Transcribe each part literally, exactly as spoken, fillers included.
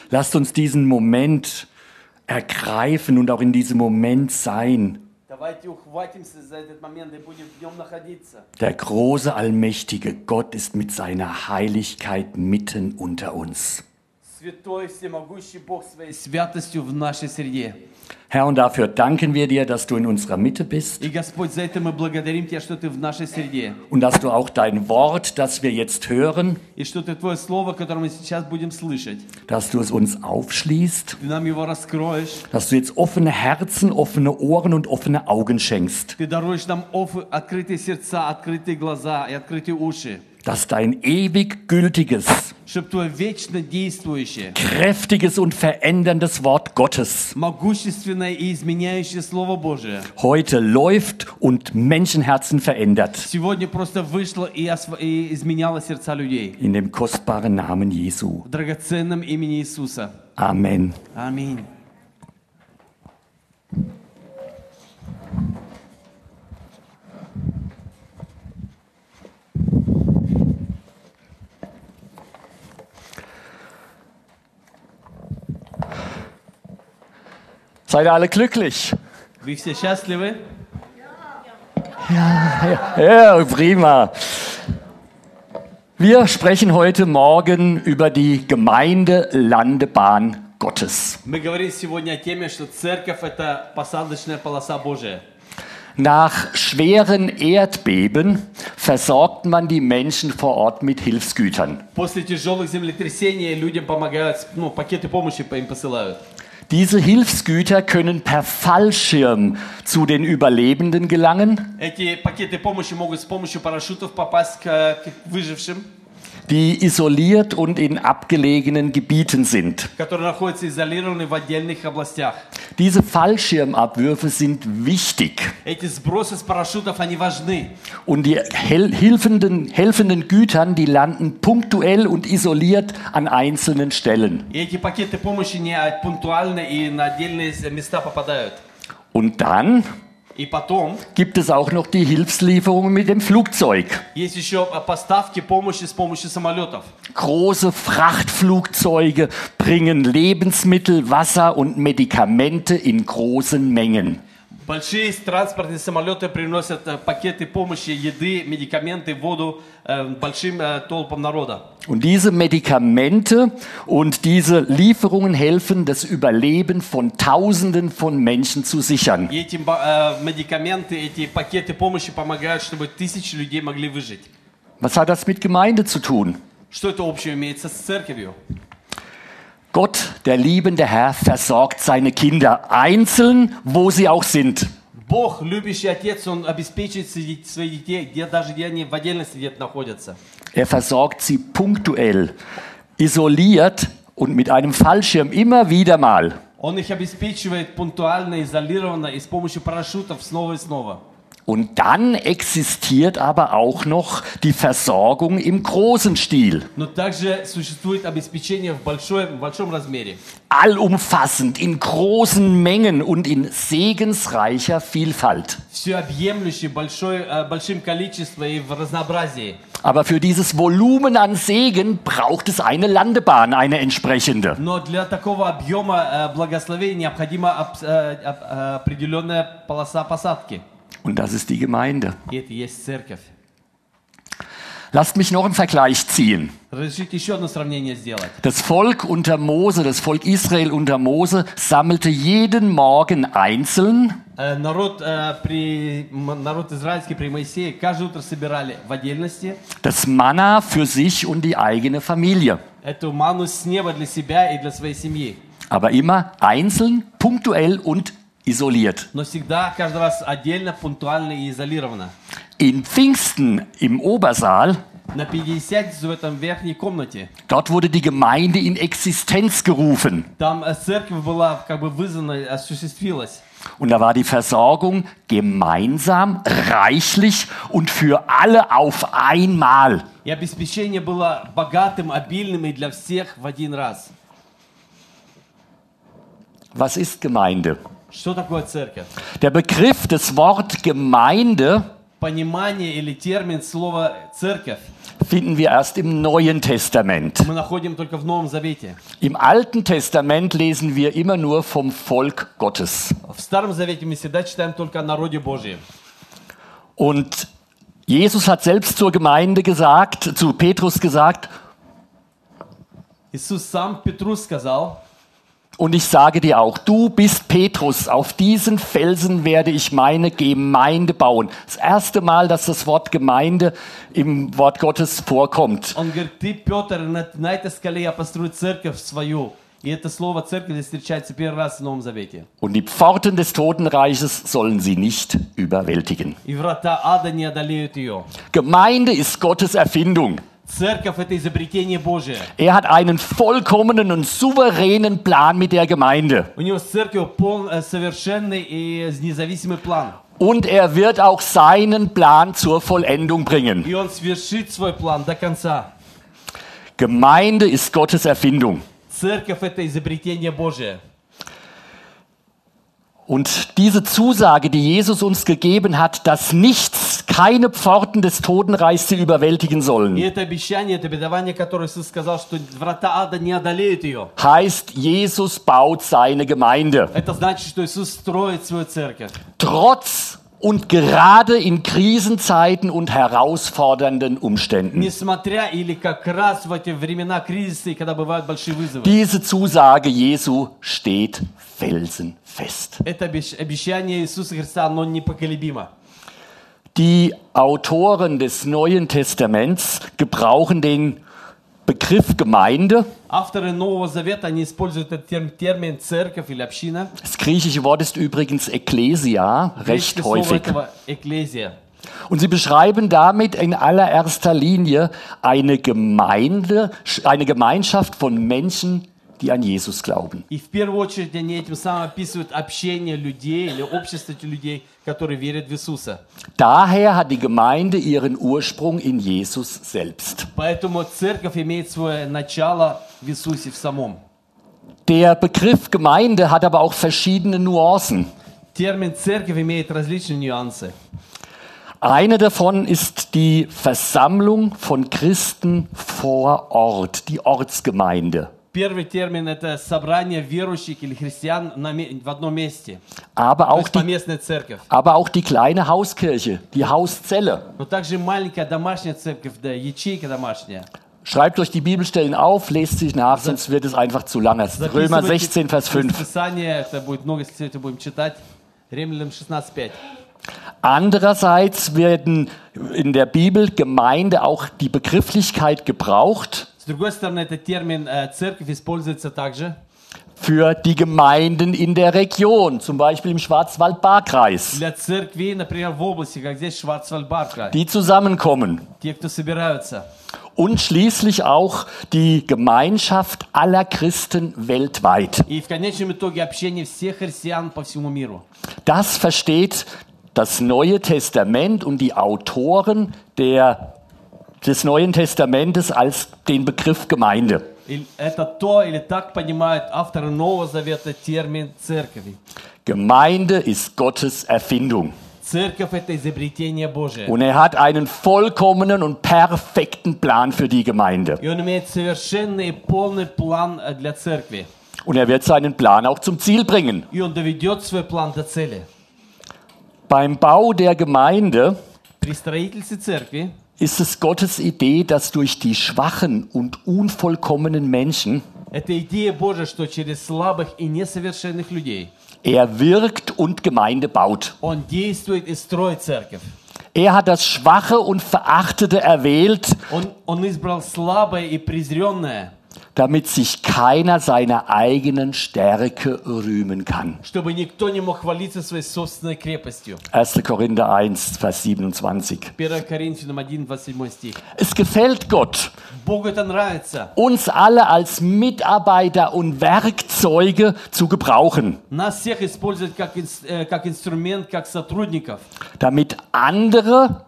Lasst uns diesen Moment ergreifen und auch in diesem Moment sein. Давайте ухватимся за этот момент и будем в нем находиться. Der große, allmächtige Gott ist mit seiner Heiligkeit mitten unter uns. Святой, всемогущий Бог своей святостью в нашей среде. Herr, und dafür danken wir dir, dass du in unserer Mitte bist И, Господь, за это мы благодарим Тебя, что Ты в нашей среде. und dass du auch dein Wort, das wir jetzt hören, И что Ты Твое Слово, которое мы сейчас будем слышать, dass du es uns aufschließt, Ты нам его раскроешь. dass du jetzt offene Herzen, offene Ohren und offene Augen schenkst, Ты даруешь нам оф- открытые сердца, открытые глаза и открытые уши. dass dein ewig gültiges, Чтобы Твое вечно действующее, kräftiges und veränderndes Wort Gottes могущественное и изменяющее Слово Божие heute läuft und Menschenherzen verändert. сегодня просто вышло и, осв- и изменяло сердца людей. In dem kostbaren Namen Jesu. В драгоценном имени Иисуса. Amen. Аминь. Seid ihr alle glücklich? Вы все счастливы? Ja, prima. Wir sprechen heute Morgen über die Gemeindelandebahn Gottes. Мы говорим сегодня о теме, что церковь – это посадочная полоса Божия. Nach schweren Erdbeben versorgt man die Menschen vor Ort mit Hilfsgütern. После тяжелых землетрясений людям помогают, ну, пакеты помощи по- им посылают. Diese Hilfsgüter können per Fallschirm zu den Überlebenden gelangen, Эти пакеты помощи могут с помощью парашютов попасть к, к выжившим, die isoliert und in abgelegenen Gebieten sind. которые находятся изолированы в отдельных областях. Diese Fallschirmabwürfe sind wichtig Эти сбросы с парашютов, они важны. und die hel hilfenden, helfenden Gütern, die landen punktuell und isoliert an einzelnen Stellen. И эти пакеты помощи не пунктуально и на отдельные места попадают. Und dann И потом gibt es auch noch die Hilfslieferungen mit dem Flugzeug. есть еще поставки помощи с помощью самолетов. Große Frachtflugzeuge bringen Lebensmittel, Wasser und Medikamente in großen Mengen. Большие транспортные самолеты приносят э, пакеты помощи, еды, медикаменты, воду э, большим э, толпам народа. Und diese Medikamente und diese Lieferungen helfen, das Überleben von Tausenden von Menschen zu sichern. И эти э, медикаменты, эти пакеты помощи помогают, чтобы тысячи людей могли выжить. Was hat das mit Gemeinde zu tun? Что это общего имеется с церковью? Gott, der liebende Herr, versorgt seine Kinder einzeln, wo sie auch sind. Бог, любящий Отец, Он обеспечивает своих детей, где даже где они в отдельности где-то находятся. Er versorgt sie punktuell, isoliert und mit einem Fallschirm immer wieder mal. Он их обеспечивает пунктуально, изолированно и с помощью парашютов снова и снова. Und dann existiert aber auch noch die Versorgung im großen Stil. Но также существует обеспечение в, большой, в большом размере. Allumfassend, in großen Mengen und in segensreicher Vielfalt. Всеобъемлющий, большой, э, большим количеством и в разнообразии. Aber für dieses Volumen an Segen braucht es eine Landebahn, eine entsprechende. Но для такого объема э, благословения необходима аб- э, аб- э, определенная полоса посадки. Und das ist die Gemeinde. И это и есть церковь. Lasst mich noch einen Vergleich ziehen. Разрешите еще одно сравнение сделать. Das Volk unter Mose, das Volk Israel unter Mose, sammelte jeden Morgen einzeln Э, Народ, э, при, м- народ израильский при Моисее каждое утро собирали в отдельности das Manna für sich und die eigene Familie. эту ману с неба для себя и для своей семьи. Aber immer einzeln, punktuell und isoliert. Но всегда, каждый раз отдельно, пунктуально и изолированно. In Pfingsten im Obersaal, На Пятидесятницу в этом верхней комнате, dort wurde die Gemeinde in Existenz gerufen. там э, церковь была как бы вызвана, осуществилась. Und da war die Versorgung gemeinsam, reichlich und für alle auf einmal. И обеспечение было богатым, обильным и для всех в один раз. Was ist Gemeinde? Что такое церковь? Der Begriff, das Wort Gemeinde Понимание или термин слова «церковь» finden wir erst im Neuen Testament. мы находим только в Новом Завете. Im Alten Testament lesen wir immer nur vom Volk Gottes. В Старом Завете мы всегда читаем только о народе Божьем. Und Jesus hat selbst zur Gemeinde gesagt, zu Petrus gesagt, Иисус сам Петру сказал, und ich sage dir auch, du bist Petrus, auf diesen Felsen werde ich meine Gemeinde bauen. Das erste Mal, dass das Wort Gemeinde im Wort Gottes vorkommt. он говорит, ты, Петр, на, на этой скале я построю церковь свою. И это слово церковь здесь встречается первый раз в Новом Завете. Und die Pforten des Totenreiches sollen sie nicht überwältigen. И врата ада не одолеют ее. Gemeinde ist Gottes Erfindung. Церковь – это изобретение Божие. Er hat einen vollkommenen und souveränen Plan mit der Gemeinde. У него с церковью пол, э, совершенный и независимый план. Und er wird auch seinen Plan zur Vollendung bringen. И он свершит свой план до конца. Gemeinde ist Gottes Erfindung. Церковь – это изобретение Божие. Und diese Zusage, die Jesus uns gegeben hat, dass nichts, keine Pforten des Totenreichs sie überwältigen И sollen, это обещание, это обетование, которое Иисус сказал, что врата ада не одолеют ее. heißt, Jesus baut seine Gemeinde. Это значит, что Иисус строит свою церковь. Trotz und gerade in Krisenzeiten und herausfordernden Umständen. Несмотря или как раз в эти времена кризиса, и когда бывают большие вызовы. Diese Zusage Jesu steht felsenfest. Это обещ- обещание Иисуса Христа, оно непоколебимо. Die Autoren des Neuen Testaments gebrauchen den Begriff Gemeinde. Авторы Нового Завета, они используют этот терм- термин «церковь» или «община». Das griechische Wort ist übrigens Ekklesia, recht Греческое слово häufig. этого «экклезия». Und sie beschreiben damit in allererster Linie eine Gemeinde, eine Gemeinschaft von Menschen, die an Jesus glauben. И в первую очередь они этим самым описывают общение людей или общество людей, которые верят в Иисуса. Daher hat die Gemeinde ihren Ursprung in Jesus selbst. Поэтому церковь имеет свое начало в Иисусе в самом. Der Begriff Gemeinde hat aber auch verschiedene Nuancen. Термин «церковь» имеет различные нюансы. Eine davon ist die Versammlung von Christen vor Ort, die Ortsgemeinde. Первый термин – это собрание верующих или христиан на ме- в одном месте. Aber То auch, есть die, поместная церковь. aber auch die kleine Hauskirche, die Hauszelle. Но также маленькая домашняя церковь, да, ячейка домашняя. Schreibt euch die Bibelstellen auf, lest sie nach, sonst wird es einfach zu lang. Römer sechzehn, Vers fünf. Писание, это будет много, если это будем читать. Римлянам шестнадцать пять. Andererseits werden in der Bibel Gemeinde auch die Begrifflichkeit gebraucht С другой стороны, этот термин э, «церковь» используется также für die Gemeinden in der Region, zum Beispiel im Schwarzwald-Baar-Kreis, для церквей, например, в области, как здесь Шварцвальд-Бар-край. die zusammenkommen. Те, кто собираются. Und schließlich auch die Gemeinschaft aller Christen weltweit. И в конечном итоге общение всех христиан по всему миру. Das versteht das Neue Testament und die Autoren der, des Neuen Testamentes als den Begriff Gemeinde. И это то или так понимают авторы Нового Завета термин «церковь». Gemeinde ist Gottes Erfindung. Церковь – это изобретение Божие. Und er hat einen vollkommenen und perfekten Plan für die Gemeinde. И он имеет совершенный и полный план э, для церкви. Und er wird seinen Plan auch zum Ziel bringen. И он доведет свой план до цели. Beim Bau der Gemeinde При строительстве церкви ist es Gottes Idee, dass durch die schwachen und unvollkommenen Menschen это идея Божия, что через слабых и несовершенных людей er wirkt und Gemeinde baut. он действует и строит церковь. Er hat das Schwache und Verachtete erwählt, Он, он избрал слабое и презренное, damit sich keiner seiner eigenen Stärke rühmen kann. чтобы никто не мог хвалиться своей собственной крепостью. erster Korinther eins, Vers siebenundzwanzig. первое Коринфянам один, двадцать седьмой стих. Es gefällt Gott, Богу это нравится. uns alle als Mitarbeiter und Werkzeuge zu gebrauchen, Нас всех используют как, инс- э, как инструмент, как сотрудников, damit andere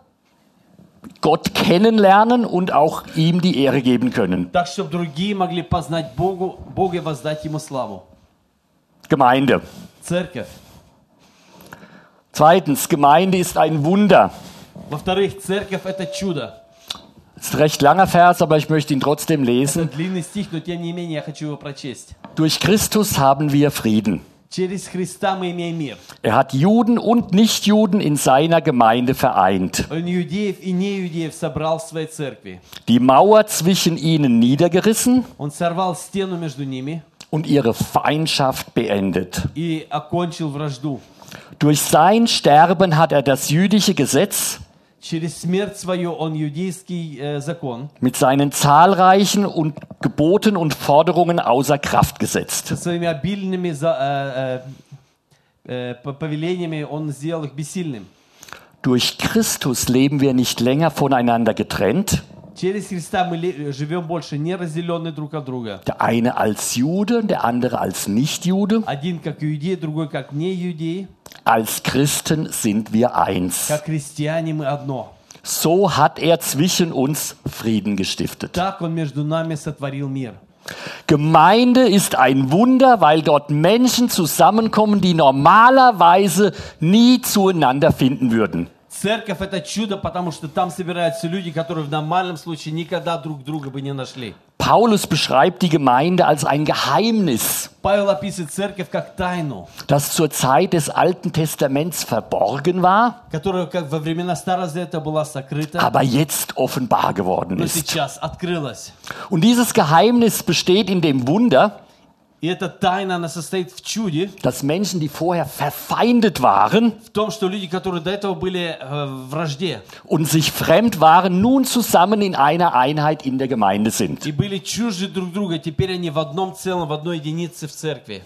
Gott kennenlernen und auch ihm die Ehre geben können. так, чтобы другие могли познать Богу, Бога и воздать Ему славу. Gemeinde. Церковь. Zweitens, Gemeinde ist ein Wunder. Во-вторых, церковь – это чудо. Das ist ein recht langer Vers, aber ich möchte ihn trotzdem Это lesen. длинный стих, но тем не менее я хочу его прочесть. Durch Christus haben wir Frieden. Через Христа мы имеем мир. Er hat Juden und Nichtjuden in seiner Gemeinde vereint. Он иудеев и неиудеев собрал в своей церкви. Die Mauer zwischen ihnen niedergerissen Он сорвал стену между ними und ihre Feindschaft beendet. и окончил вражду. Durch sein Sterben hat er das jüdische Gesetz Через смерть свою он иудейский э, закон mit seinen zahlreichen und Geboten und Forderungen außer Kraft gesetzt. со своими обильными за- э, э, э, повелениями он сделал их бессильным. Durch Christus leben wir nicht länger voneinander getrennt, Через Христа мы ле- живем больше не разделенные друг от друга. der eine als Jude, der andere als Nichtjude. Один как иудей, другой как не иудей. Als Christen sind wir eins. Как христиане мы одно. So hat er zwischen uns Frieden gestiftet. Так он между нами сотворил мир. Gemeinde ist ein Wunder, weil dort Menschen zusammenkommen, die normalerweise nie zueinander finden würden. Церковь — это чудо, потому что там собираются люди, которые в нормальном случае никогда друг друга бы не нашли. Paulus beschreibt die Gemeinde als ein Geheimnis, Павел описывает церковь как тайну, das zur Zeit des Alten Testaments verborgen war, которая как во времена Старого Завета была сокрыта, aber jetzt offenbar geworden но ist. сейчас открылась. Und dieses Geheimnis besteht in dem Wunder, И эта тайна, она состоит в чуде, dass Menschen, die vorher verfeindet waren в том, что люди, которые до этого были э, в вражде und sich fremd waren, nun zusammen in einer Einheit in der Gemeinde sind. и были чужды друг друга, теперь они в одном целом, в одной единице в церкви.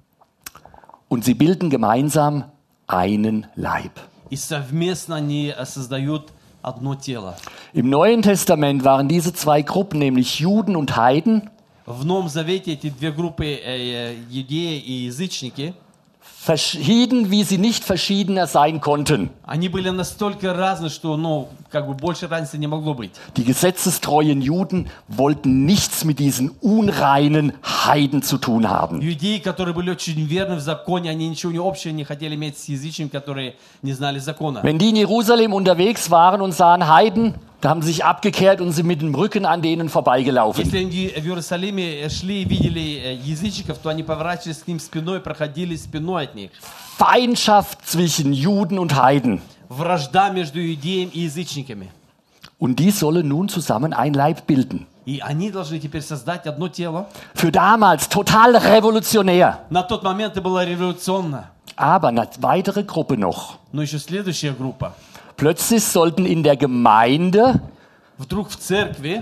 Und sie bilden gemeinsam einen Leib. И совместно они э, создают одно тело. Im Neuen Testament waren diese zwei Gruppen, nämlich Juden und Heiden, В Новом Завете эти две группы, э, э, иудеи и язычники, verschieden, wie sie nicht verschiedener sein konnten. они были настолько разные, что, ну, как бы больше разницы не могло быть. Die gesetzestreuen Juden wollten nichts mit diesen unreinen Heiden zu tun haben. Иудеи, которые были очень верны в законе, они ничего не общего не хотели иметь с язычниками, которые не знали закона. Wenn die in Jerusalem unterwegs waren und sahen Heiden, da haben sie sich abgekehrt und sind mit dem Rücken an denen vorbeigelaufen. Если они в Иерусалиме шли и видели э, язычников, то они поворачивались к ним спиной, проходили спиной от них. Feindschaft zwischen Juden und Heiden. Вражда между иудеем и язычниками. Und die sollen nun zusammen ein Leib bilden. И они должны теперь создать одно тело. Für damals total revolutionär. На тот момент это было революционно. Aber eine weitere Gruppe noch. Но еще следующая группа. Plötzlich sollten in der Gemeinde Вдруг в церкви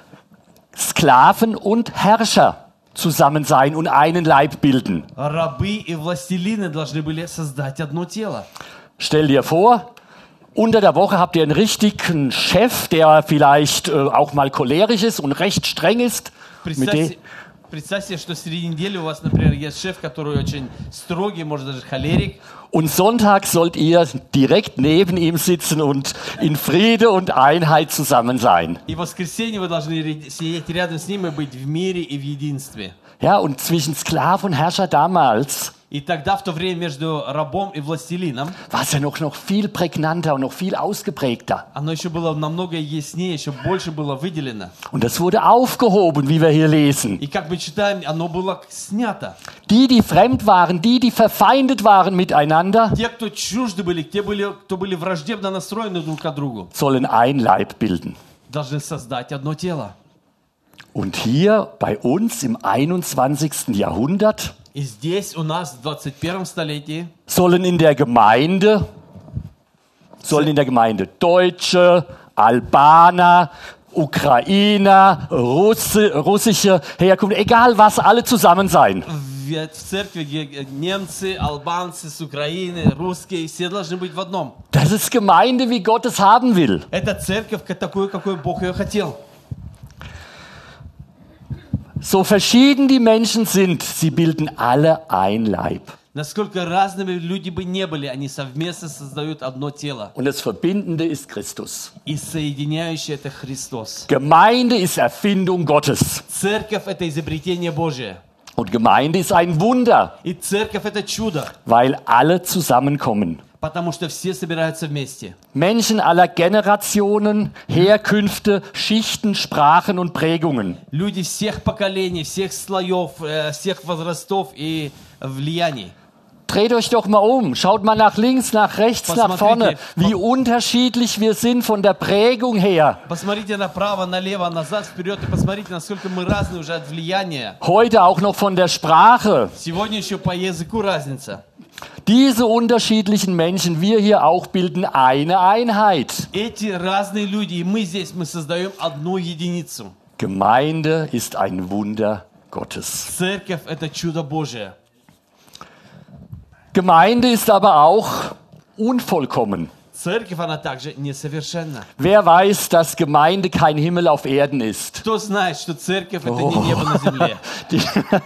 Sklaven und Herrscher zusammen sein und einen Leib bilden. рабы и властелины должны были создать одно тело. Stell dir vor, unter der Woche habt ihr einen richtigen Chef, der vielleicht äh, auch mal cholerisch ist und recht streng ist. Mit Представь, dem, се- представь себе, что среди недели у вас, например, есть шеф, который очень строгий, может даже холерик. und Sonntag sollt ihr direkt neben ihm sitzen und in Friede und Einheit zusammen sein. И в воскресенье вы должны ре- сидеть рядом с ним и быть в мире и в единстве. Ja, und zwischen Sklav und Herrscher damals И тогда, в то время, между рабом и властелином, war es ja noch, noch viel prägnanter und noch viel ausgeprägter. оно еще было намного яснее, еще больше было выделено. Und das wurde aufgehoben, wie wir hier lesen. И как мы читаем, оно было снято. Die, die fremd waren, die, die verfeindet waren miteinander, Те, кто чужды были, те, были, кто были враждебно настроены друг к другу, sollen ein Leib bilden. должны создать одно тело. Und hier bei uns im einundzwanzigsten Jahrhundert И здесь у нас в двадцать первом столетии sollen in der Gemeinde, sollen in der Gemeinde Deutsche, Albaner, Ukrainer, Russe, russische Herkunft, egal was, alle zusammen sein. в в церкви, где немцы, албанцы с Украины, русские, все должны быть в одном. Das ist Gemeinde, wie Gott es haben will. Это церковь такой, какой Бог ее хотел. So verschieden die Menschen sind, sie bilden alle ein Leib. Насколько разными люди бы не были, они совместно создают одно тело. Und das Verbindende ist Christus. И соединяющее это Христос. Gemeinde ist Erfindung Gottes. Церковь это изобретение Божие. Und Gemeinde ist ein Wunder, И церковь это чудо. weil alle zusammenkommen. Потому что все собираются вместе. Menschen aller Generationen, Herkünfte, Schichten, Sprachen und Prägungen. Люди всех поколений, всех слоев, э, всех возрастов и влияний. Dreht euch doch mal um, schaut mal nach links, nach rechts, nach vorne, wie unterschiedlich wir sind von der Prägung her. Посмотрите направо, налево, назад, вперед и посмотрите, насколько мы разные уже от влияния. Heute auch noch von der Sprache. Сегодня еще по языку разница. Diese unterschiedlichen Menschen, wir hier auch, bilden eine Einheit. Эти разные люди, и мы здесь, мы создаем одну единицу. Gemeinde ist ein Wunder Gottes. Церковь – это чудо Божие. Gemeinde ist aber auch unvollkommen. Церковь, она также несовершенна. Wer weiß, dass Gemeinde kein Himmel auf Erden ist? Кто знает, что церковь – это не небо на земле? Die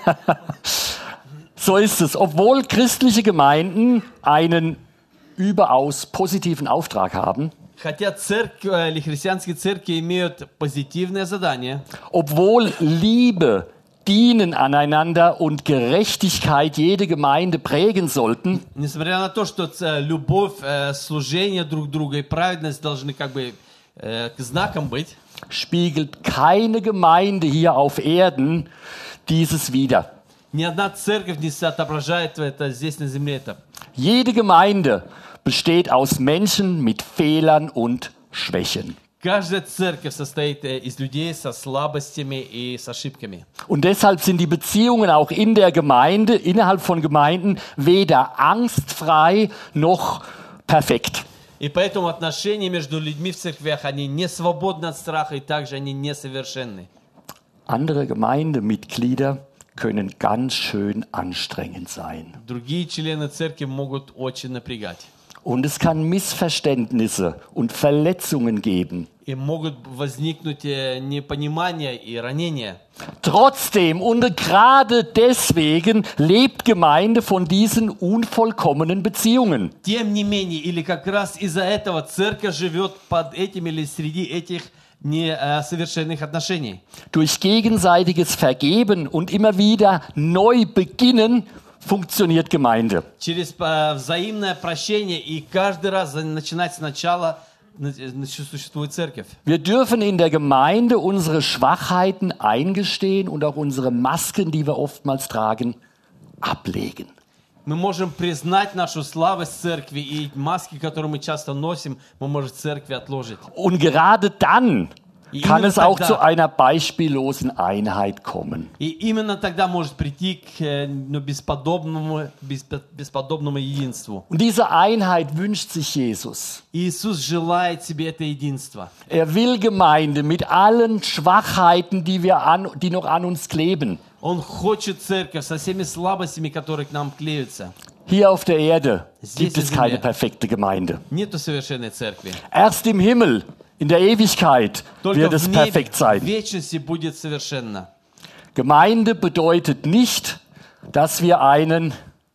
So ist es. Obwohl christliche Gemeinden einen überaus positiven Auftrag haben, Хотя церковь или христианские церкви имеют позитивное задание, obwohl Liebe, Dienen aneinander und Gerechtigkeit jede Gemeinde prägen sollten, несмотря на то, что ц- любовь, э, служение друг друга и праведность должны как бы э, к знакам быть, spiegelt keine Gemeinde hier auf Erden dieses wider. ни одна церковь не отображает это здесь на земле. Это. Jede Gemeinde besteht aus Menschen mit Fehlern und Schwächen. Каждая церковь состоит э, из людей со слабостями и с ошибками. Und deshalb sind die Beziehungen auch in der Gemeinde, innerhalb von Gemeinden, weder angstfrei noch perfekt. И поэтому отношения между людьми в церквях, они не свободны от страха, и также они несовершенны. Andere Gemeindemitglieder können ganz schön anstrengend sein. Другие члены церкви могут очень напрягать. Und es kann Missverständnisse und Verletzungen geben. И могут возникнуть э, непонимания и ранения. Trotzdem und gerade deswegen lebt Gemeinde von diesen unvollkommenen Beziehungen. Тем не менее, или как раз из-за этого церковь живет под этим или среди этих несовершенных отношений. Durch gegenseitiges Vergeben und immer wieder neu beginnen funktioniert Gemeinde. Через э, взаимное прощение и каждый раз за- начинать сначала на- на- существует церковь. Wir dürfen in der Gemeinde unsere Schwachheiten eingestehen und auch unsere Masken, die wir oftmals tragen, ablegen. Мы можем признать нашу слабость церкви и маски, которые мы часто носим, мы можем в церкви отложить. Und gerade dann И kann именно es auch тогда- zu einer beispiellosen Einheit kommen. И именно тогда может прийти к э, ну, бесподобному, беспо- бесподобному единству. Und diese Einheit wünscht sich Jesus. Иисус желает себе это единство. Er will Gemeinde mit allen Schwachheiten, die, wir an, die noch an uns kleben. Он хочет церковь со всеми слабостями, которые к нам клеются. Hier auf der Erde Здесь gibt на es keine земле. perfekte Gemeinde. Нету совершенной церкви. Erst im Himmel, in der Ewigkeit, Только wird в es небе, perfekt в sein. вечности будет совершенно. Gemeinde bedeutet nicht, dass wir einen,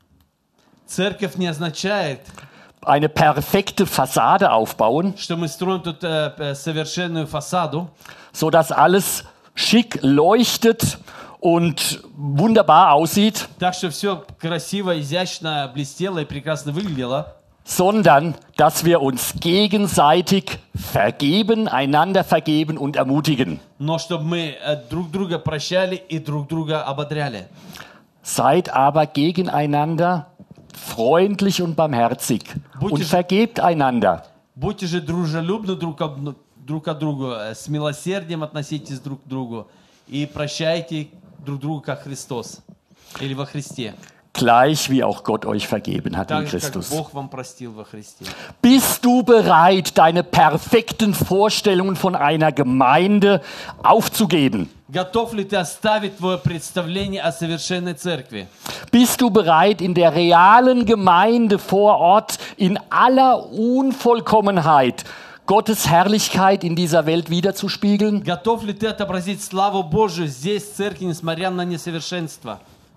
Церковь не означает, eine perfekte Fassade aufbauen, что мы строим тут э, э, совершенную фасаду, sodass alles schick leuchtet und wunderbar aussieht, так что все красиво, изящно, блестело и прекрасно выглядело, sondern dass wir uns gegenseitig vergeben, einander vergeben und ermutigen. но чтобы мы э, друг друга прощали и друг друга ободряли. Seid aber gegeneinander freundlich und barmherzig Будьте und же- vergebt einander. Будьте же дружелюбны друг, об- друг к другу, э, с милосердием относитесь друг к другу и прощайте друг друга, как Христос или во Христе, Gleich wie auch Gott euch vergeben hat in так же, как Christus. Бог вам простил во Христе. Bist du bereit, deine perfekten Vorstellungen von einer Gemeinde aufzugeben? Готов ли ты оставить твое представление о совершенной церкви? Bist du bereit, in der realen Gemeinde vor Ort in aller Unvollkommenheit Gottes Herrlichkeit in dieser Welt wiederzuspiegeln? Готов ли ты отобразить славу Божию здесь, в церкви, несмотря на несовершенство?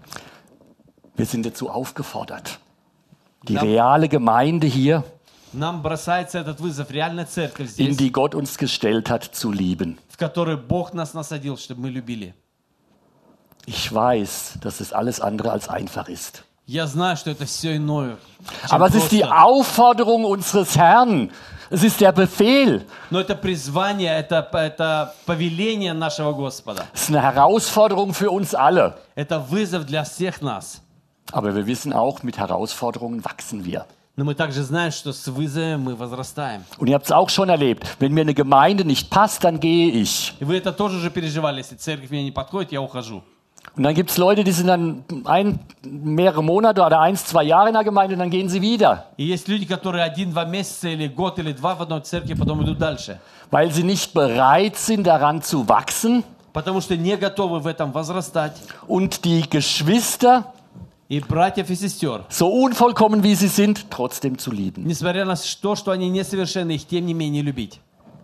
Wir sind dazu aufgefordert. Die Ja. reale Gemeinde hier, Нам бросается этот вызов, реальная церковь in здесь, die Gott uns gestellt hat, zu lieben. в которой Бог нас насадил, чтобы мы любили. Ich weiß, dass es alles andere als einfach ist. Я знаю, что это все иное. Aber es ist die Aufforderung unseres Herrn. Es ist der Befehl. Но это призвание, это, это повеление нашего Господа. Es ist eine Herausforderung für uns alle. Это вызов для всех нас. Aber wir wissen auch, mit Herausforderungen wachsen wir. Но мы также знаем, что с вызовом мы возрастаем. Und ihr habt es auch schon erlebt. Wenn mir eine Gemeinde nicht passt, dann gehe ich. И вы это тоже уже переживали. Если церковь мне не подходит, я ухожу. Und dann gibt es Leute, die sind dann ein, mehrere Monate oder eins, zwei Jahre in der Gemeinde und dann gehen sie wieder. И есть люди, которые один-два месяца или год или два в одной церкви, потом идут дальше. Weil sie nicht bereit sind, daran zu wachsen. Потому что не готовы в этом возрастать. Und die Geschwister, И братьев и сестер, so unvollkommen wie sie sind, trotzdem zu lieben. несмотря на то, что они несовершенны, их тем не менее любить.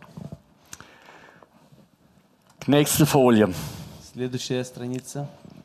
Nächste Folie. Следующая страница.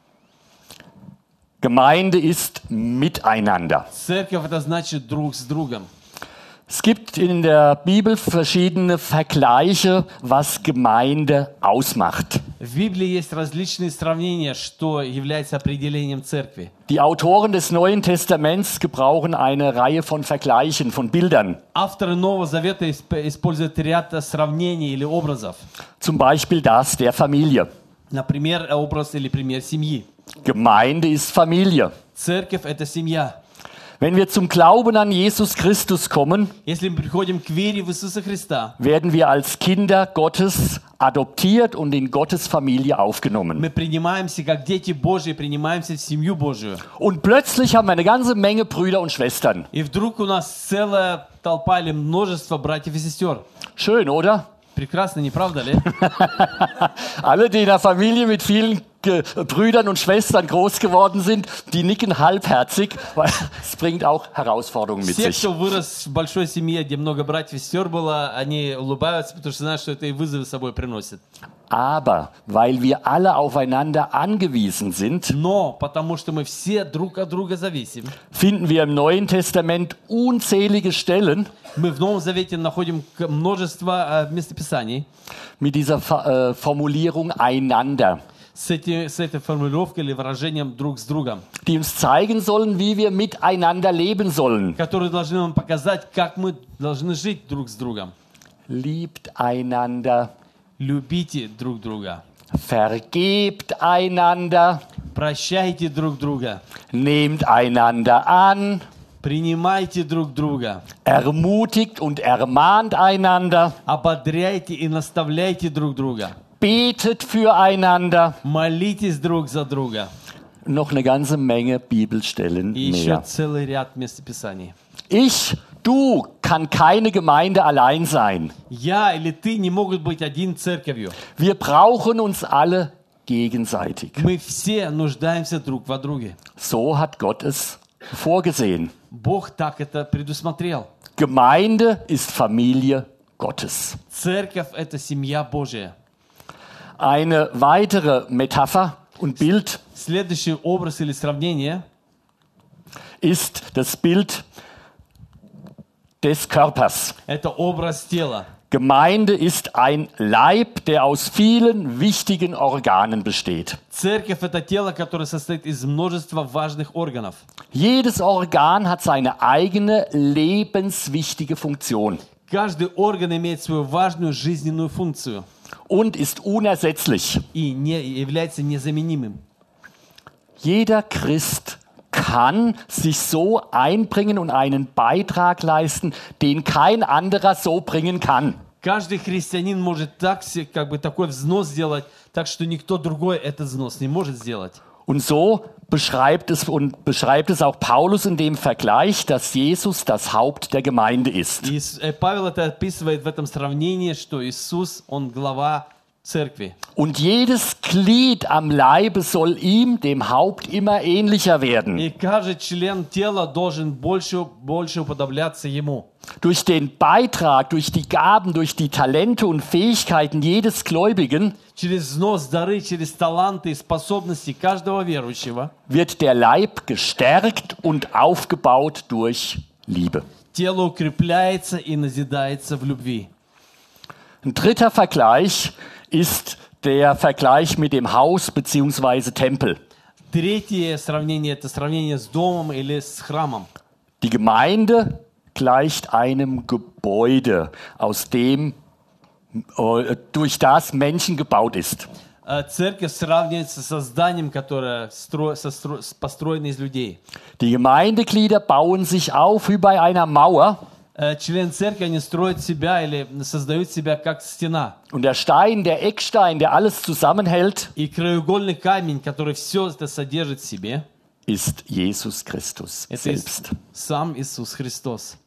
Gemeinde ist miteinander. Церковь это значит друг с другом. Es gibt in der Bibel verschiedene Vergleiche, was Gemeinde ausmacht. В Библии есть различные сравнения, что является определением церкви. Die Autoren des Neuen Testaments gebrauchen eine Reihe von Vergleichen, von Bildern. Авторы Нового Завета используют ряд сравнений или образов. Zum Beispiel das der Familie. Например, образ или пример семьи. Gemeinde ist Familie. Церковь это семья. Wenn wir zum Glauben an Jesus Christus kommen, Если мы приходим к вере в Иисуса Христа, werden wir als Kinder Gottes adoptiert und in Gottes Familie aufgenommen. мы принимаемся как дети Божьи, принимаемся в семью Божию. Und plötzlich haben wir eine ganze Menge Brüder und Schwestern. И вдруг у нас целая толпа или множество братьев и сестер. Schön, oder? Прекрасно, не правда ли? Alle, die in der Familie mit vielen Ge- Brüdern und Schwestern groß geworden sind, die nicken halbherzig, weil es bringt auch Herausforderungen mit Все, sich. кто вырос в большой семье, где много братьев и сестер было, они улыбаются, потому что знают, что это и вызовы с собой приносит. Aber weil wir alle aufeinander angewiesen sind, Но потому что мы все друг от друга зависим, finden wir im Neuen Testament unzählige Stellen мы в Новом Завете находим к- множество э, местописаний mit dieser Fa- äh, Formulierung einander, с, эти, с этой формулировкой или выражением друг с другом, die uns zeigen sollen, wie wir miteinander leben sollen. которые должны нам показать, как мы должны жить друг с другом. Liebt einander, Любите друг друга, vergebt einander, прощайте друг друга, nehmt einander an, принимайте друг друга, ermutigt und ermahnt einander, ободряйте и наставляйте друг друга, betet füreinander. молитесь друг за друга. Noch eine ganze Menge Bibelstellen И еще mehr. целый ряд местописаний. Ich, du kann keine Gemeinde allein sein. Я или ты не могут быть один церковью. Wir brauchen uns alle gegenseitig. Мы все нуждаемся друг во друге. So hat Gott es vorgesehen. Бог так это предусмотрел. Gemeinde ist Familie Gottes. Церковь – это семья Божия. Eine weitere Metapher und Bild Следующий образ или сравнение ist das Bild des Körpers. – это образ тела. Gemeinde ist ein Leib, der aus vielen wichtigen Organen besteht. Церковь – это тело, которое состоит из множества важных органов. Jedes Organ hat seine eigene lebenswichtige Funktion Каждый орган имеет свою важную жизненную функцию und ist unersetzlich. и не, является незаменимым. Jeder Christ kann sich so einbringen und einen Beitrag leisten, den kein anderer so bringen kann. Каждый христианин может так, се- как бы такой взнос сделать, так что никто другой этот взнос не может сделать. Und so beschreibt es und beschreibt es auch Paulus in dem Vergleich, dass Jesus das Haupt der Gemeinde ist. И Ис- э, Павел это описывает в этом сравнении, что Иисус, Он глава церкви. Und jedes Glied am Leibe soll ihm, dem Haupt, immer ähnlicher werden. И каждый член тела должен больше, больше уподобляться Ему. Durch den Beitrag, durch die Gaben, durch die Talente und Fähigkeiten jedes Gläubigen Через взнос, дары, через таланты и способности каждого верующего wird der Leib gestärkt und aufgebaut durch Liebe. тело укрепляется и назидается в любви. Ein dritter Vergleich ist der Vergleich mit dem Haus bzw. Tempel. Третье сравнение – это сравнение с домом или с храмом. Die Gemeinde gleicht einem Gebäude, aus dem, äh, durch das Menschen gebaut ist. Э, Церковь сравнивается со зданием, которое стро- состро- построено из людей. Die Gemeindeglieder bauen sich auf wie bei einer Mauer. Э, Члены церкви, они строят себя или создают себя как стена. Und der Stein, der Eckstein, der alles zusammenhält, И краеугольный камень, который все это содержит в себе, ist Jesus Christus это selbst. Ис- сам Иисус Христос.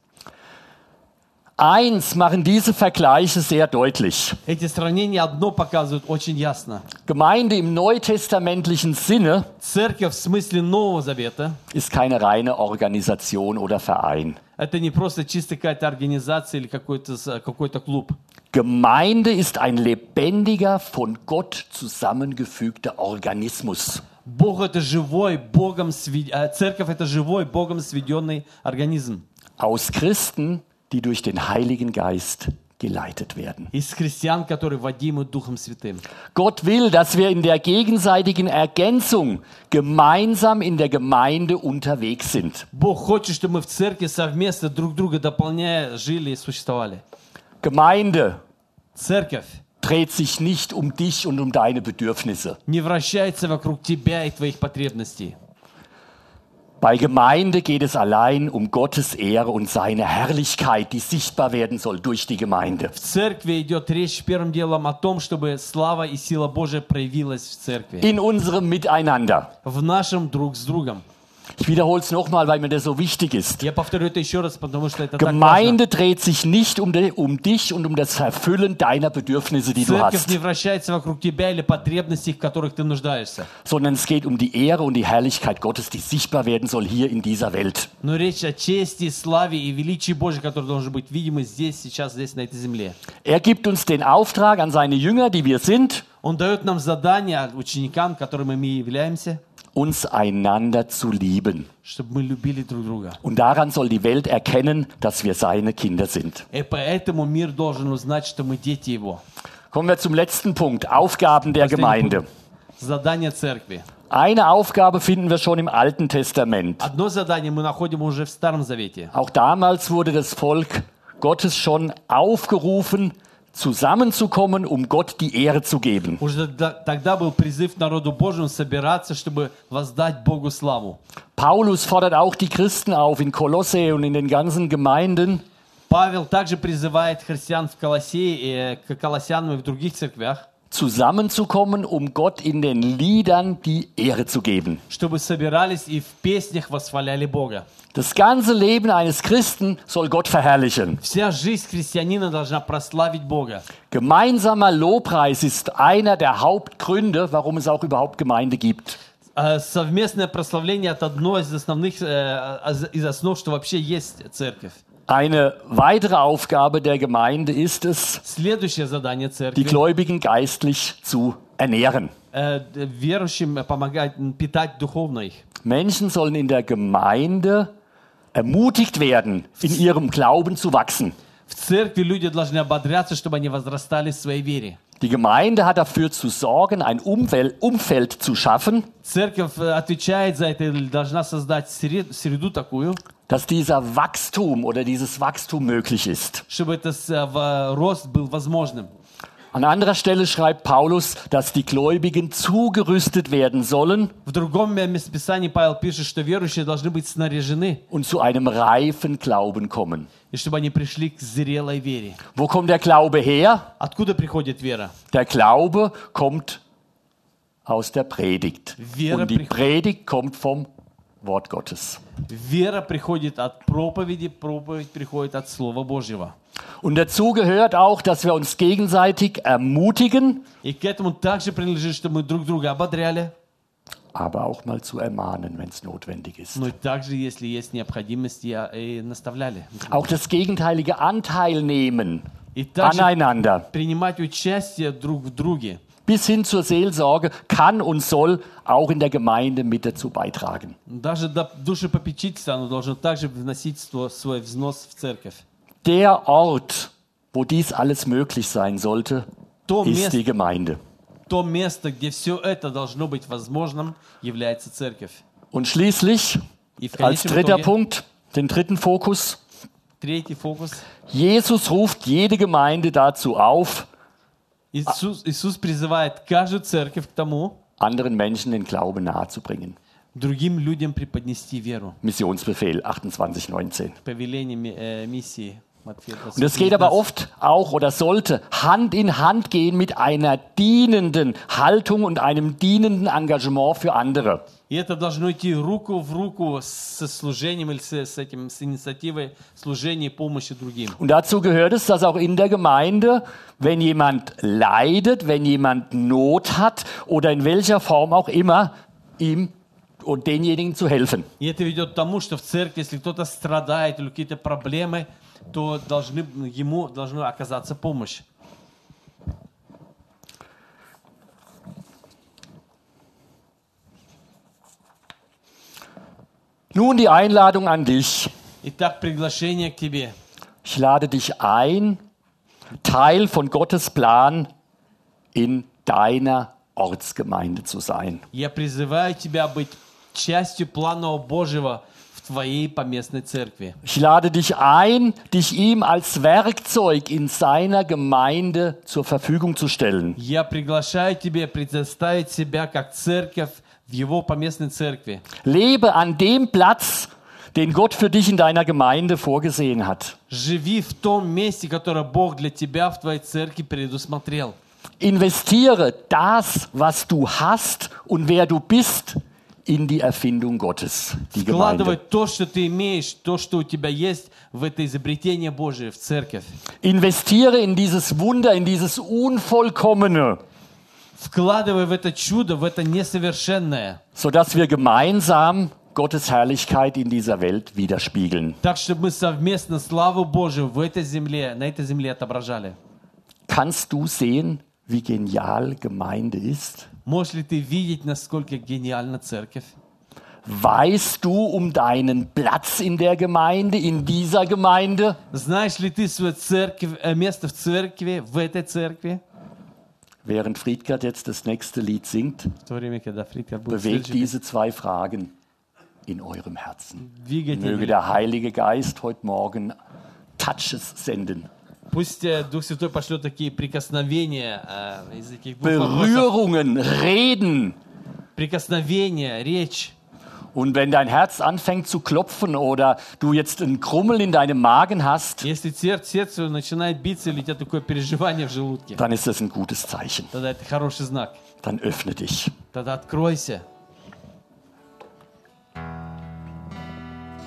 Eins machen diese Vergleiche sehr deutlich. Эти сравнения одно показывают очень ясно. Gemeinde im neutestamentlichen Sinne Церковь в смысле Нового Завета ist keine reine Organisation oder Verein. это не просто чисто какая-то организация или какой-то, с- какой-то клуб. Gemeinde ist ein lebendiger, von Gott zusammengefügter Organismus. Бог это живой, Богом све- э, церковь это живой, Богом сведенный организм. Aus Christen, die durch den Heiligen Geist geleitet werden. Из христиан, которые водимы Духом Святым. Gott will, dass wir in der gegenseitigen Ergänzung gemeinsam in der Gemeinde unterwegs sind. Бог хочет, чтобы мы в церкви совместно друг друга дополняя жили и существовали. Gemeinde Церковь dreht sich nicht um dich und um deine Bedürfnisse. не вращается вокруг тебя и твоих потребностей. Bei Gemeinde geht es allein um Gottes Ehre und seine Herrlichkeit, die sichtbar werden soll durch die Gemeinde. В церкви идет речь первым делом о том, чтобы слава и сила Божия проявилась в церкви. In unserem Miteinander. В нашем друг с другом. Ich wiederhole es nochmal, weil mir das so wichtig ist. Я повторю это еще раз, потому что это так важно. Gemeinde dreht sich nicht um, de, um dich und um das Erfüllen deiner Bedürfnisse, die du Церковь hast, не вращается вокруг тебя или потребностей, в которых ты нуждаешься. sondern es geht um die Ehre und die Herrlichkeit Gottes, die sichtbar werden soll hier in dieser Welt. Но речь о чести, славе и величии Божьей, который должен быть видимый здесь, сейчас, здесь, на этой земле. Er gibt uns den Auftrag an seine Jünger, die wir sind, Он дает нам задание ученикам, которыми мы являемся, uns einander zu lieben. чтобы мы любили друг друга. Und daran soll die Welt erkennen, dass wir seine Kinder sind. И поэтому мир должен узнать, что мы дети Его. Kommen wir zum letzten Punkt, Aufgaben der Gemeinde. Задание церкви. Eine Aufgabe finden wir schon im Alten Testament. Одно задание мы находим уже в Старом Завете. Auch damals wurde das Volk Gottes schon aufgerufen, zusammenzukommen, um Gott die Ehre zu geben. Уже да- тогда был призыв народу Божьему собираться, чтобы воздать Богу славу. Paulus fordert auch die Christen auf in Kolosse und in den ganzen Gemeinden, Павел также призывает христиан в Колоссее, и, э, к колоссянам и в других церквях, zusammenzukommen, um Gott in den Liedern die Ehre zu geben. чтобы собирались и в песнях восхваляли Бога. Das ganze Leben eines Christen soll Gott verherrlichen. Вся жизнь христианина должна прославить Бога. Gemeinsamer Lobpreis ist einer der Hauptgründe, warum es auch überhaupt Gemeinde gibt. Э, Совместное прославление – это одно из основных, э, из основ, что вообще есть церковь. Eine weitere Aufgabe der Gemeinde ist es, Следующее задание die церкви Gläubigen geistlich zu ernähren. э, – верующим помогать, питать духовно их. Menschen sollen in der Gemeinde ermutigt werden, in ihrem Glauben zu wachsen. В церкви люди должны ободряться, чтобы они возрастали в своей вере. Die Gemeinde hat dafür zu sorgen, ein Umwel- Umfeld zu schaffen, Церковь э, отвечает за это и должна создать сред- среду такую, dass dieser Wachstum oder dieses Wachstum möglich ist. чтобы этот э, в- рост был возможным. An anderer Stelle schreibt Paulus, dass die Gläubigen zugerüstet werden sollen В другом местописании Павел пишет, что верующие должны быть снаряжены, und zu einem reifen Glauben kommen. и чтобы они пришли к зрелой вере. Wo kommt der Glaube her? Откуда приходит вера? Der Glaube kommt aus der Predigt. Вера Und die приход- Predigt kommt vom Wort Gottes. Вера приходит от проповеди, проповедь приходит от Слова Божьего. Und dazu gehört auch, dass wir uns gegenseitig ermutigen, И к этому также принадлежит, чтобы мы друг друга ободряли, aber auch mal zu ermahnen, wenn es notwendig ist. но и также, если есть необходимость, и, и наставляли. Auch das gegenteilige Anteil nehmen И также aneinander принимать участие друг в друге. bis hin zur Seelsorge kann und soll auch in der Gemeinde mit dazu beitragen. Даже до душепопечительства оно должно также вносить свой, свой взнос в церковь. Der Ort, wo dies alles möglich sein sollte, То ist место, die Gemeinde. то место, где все это должно быть возможным, является церковь. Und schließlich, И в als конечном dritter итоге, Punkt, den dritten Fokus, третий фокус. Jesus ruft jede Gemeinde dazu auf, Иисус, Иисус призывает каждую церковь к тому, anderen Menschen den Glauben nahezubringen. другим людям преподнести веру. Missionsbefehl achtundzwanzig neunzehn. Повеление ми- э, миссии. Матфея Und das geht aber oft auch oder sollte Hand in Hand gehen mit einer dienenden Haltung und einem dienenden Engagement für andere. И это должно идти руку в руку со служением или с, с этим, с инициативой служения и помощи другим. Und dazu gehört es, dass auch in der Gemeinde, wenn jemand leidet, wenn jemand Not hat oder in welcher Form auch immer, ihm und denjenigen zu helfen. И это ведет к тому, что в церкви, если кто-то страдает или какие-то проблемы, то должны, ему должна оказаться помощь. Nun die Einladung an dich. Итак, приглашение к тебе. Ich lade dich ein, Teil von Gottes Plan in deiner Ortsgemeinde zu sein. Я призываю тебя быть частью плана Божьего в твоей поместной церкви. Ich lade dich ein, dich ihm als Werkzeug in seiner Gemeinde zur Verfügung zu stellen. Я приглашаю тебя предоставить себя как церковь в его поместной церкви. Lebe an dem Platz, den Gott für dich in deiner Gemeinde vorgesehen hat. Живи в том месте, которое Бог для тебя в твоей церкви предусмотрел. Investiere das, was du hast und wer du bist, in die Erfindung Gottes, die Вкладывай Gemeinde. то, что ты имеешь, то, что у тебя есть, в это изобретение Божие, в церковь. Investiere in dieses Wunder, in dieses Unvollkommene, Вкладывай в это чудо, в это несовершенное, sodass wir gemeinsam Gottes Herrlichkeit in dieser Welt widerspiegeln. так, чтобы мы совместно славу Божию в этой земле, на этой земле отображали. Kannst du sehen, wie genial Gemeinde ist? Можешь ли ты видеть, насколько гениальна церковь? Weißt du um deinen Platz in der Gemeinde, in dieser Gemeinde? Знаешь ли ты свое церковь, э, место в церкви, в этой церкви? Während Friedgert jetzt das nächste Lied singt, В то время, когда Фридкар будет bewegt следующий, diese zwei Fragen in eurem Herzen. двигайте. Möge der Heilige Geist heute Morgen Touches senden. Пусть э, Дух Святой пошлет такие прикосновения э, из этих двух вопросов. Berührungen, Reden. Прикосновения, речь. Und wenn dein Herz anfängt zu klopfen oder du jetzt einen Krummel in deinem Magen hast, Если сер- сердце начинает биться или у тебя такое переживание в желудке, dann ist das ein gutes Zeichen. тогда это хороший знак. Dann öffne dich. Тогда откройся.